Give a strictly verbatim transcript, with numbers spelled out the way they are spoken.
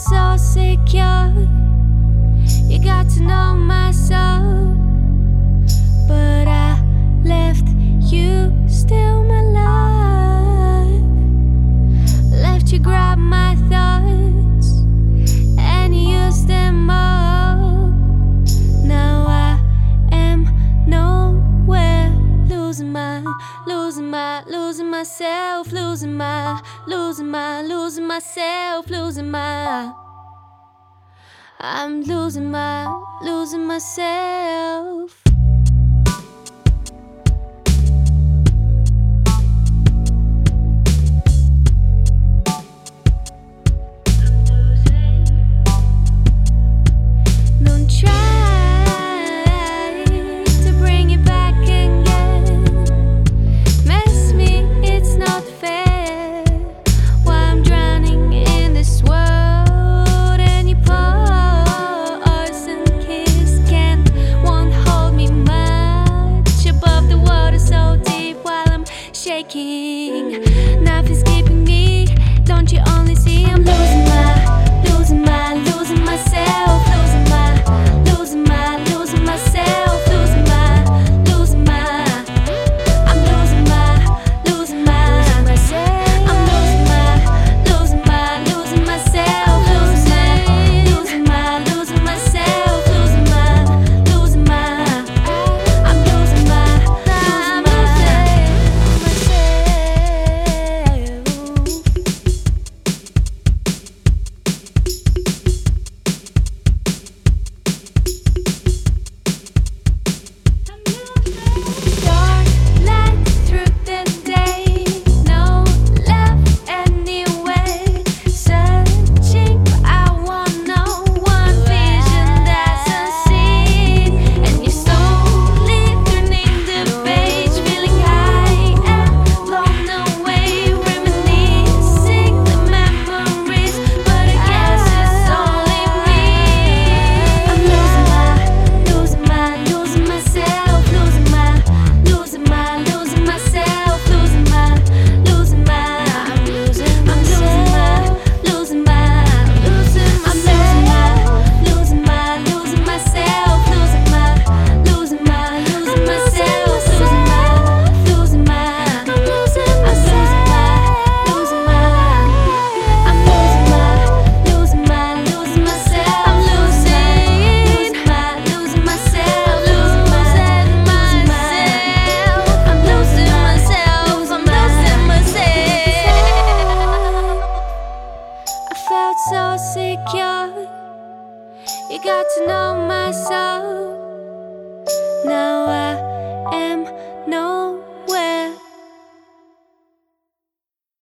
so secure. You got to know my soul, but I left you still my life. Left you grab my thoughts and use them all. Now I am nowhere, losing my, losing my, losing myself, losing my, losing my, losing myself, losing my. I'm losing my, losing myself. Don't try to bring it back again. Mess me, it's not fair. Why I'm drowning in this world and you poison kiss can't, won't hold me much above the water so deep while I'm shaking. Nothing's keeping me. Don't you only see I'm losing my, losing my, losing myself, losing my, losing my, losing myself, losing my, losing my. I'm losing my, losing my, myself. I'm losing my, losing my, losing myself, losing my, losing my, losing myself, losing my, losing my. I'm losing my, losing dark light through the day, no love anyway. Searching, I want no one vision that's unseen. And you're slowly turning the page, feeling high and blown away, reminiscing the memories. But I guess it's only me. I'm losing my, losing my, losing myself, losing my, losing my, losing myself, losing my, losing my. I'm losing, I'm losing my, losing my, losing I'm losing my, losing my, losing myself, losing my, losing my, losing myself, losing my, losing my. I'm losing myself, losing my, I'm losing my, losing my, losing myself, I'm losing, losing my, losing myself, losing my, losing myself. I'm losing myself, I'm losing myself. I felt so secure. You got to know my soul.